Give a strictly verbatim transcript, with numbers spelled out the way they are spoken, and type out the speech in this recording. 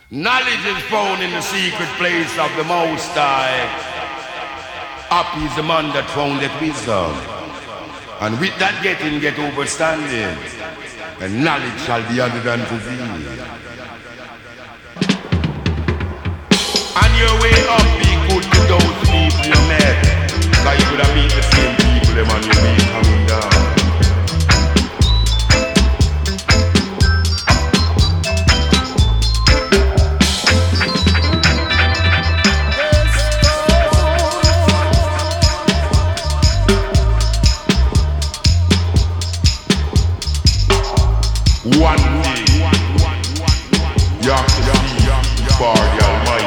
Knowledge is found in the secret place of the Most High. Happy is the man that found that wisdom. And with that getting, get understanding. And knowledge shall be added unto thee. On your way up, be good to those people you met. Cause you could have meet the same people them on your way coming down. One day, you have to see for the Almighty.